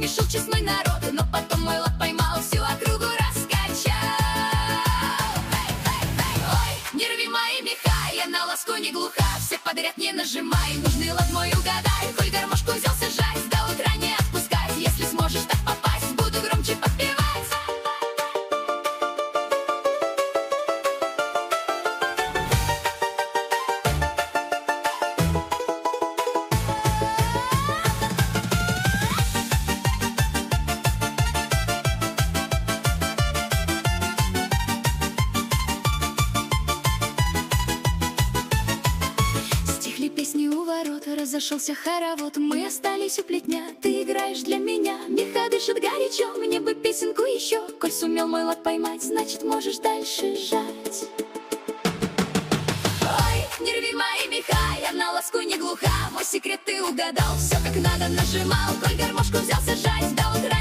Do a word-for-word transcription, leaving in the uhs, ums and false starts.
спешил честной народ, но потом мой лад поймал, всю округу раскачал. Эй, эй, эй, ой, не рви мои меха, я на ласку не глуха, все подряд не нажимай, нужный лад мой угадай. Коль гармошку взялся жать, до утра не отпускать, если сможешь так попасть, буду громче подпевать. Песни у ворот, разошелся хоровод, мы остались у плетня, ты играешь для меня. Меха дышит горячо, мне бы песенку еще. Коль сумел мой лад поймать, значит можешь дальше жать. Ой, не рви мои меха, я на ласку не глуха, мой секрет ты угадал, все как надо нажимал. Коль гармошку взялся жать, до утра